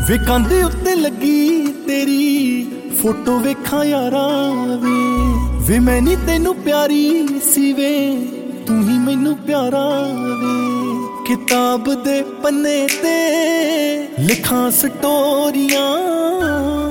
ਵੇ ਕੰਧ ਉੱਤੇ ਲੱਗੀ ਤੇਰੀ ਫੋਟੋ ਵੇਖਾਂ ਯਾਰਾਂ ਵੇ ਮੈਂ ਨੀ ਤੈਨੂੰ ਪਿਆਰੀ ਸੀ ਵੇ ਤੂੰ ਹੀ ਮੈਨੂੰ ਪਿਆਰਾ ਵੇ ਕਿਤਾਬ ਦੇ ਪੰਨੇ ਤੇ ਲਿਖਾਂ ਸਟੋਰੀਆਂ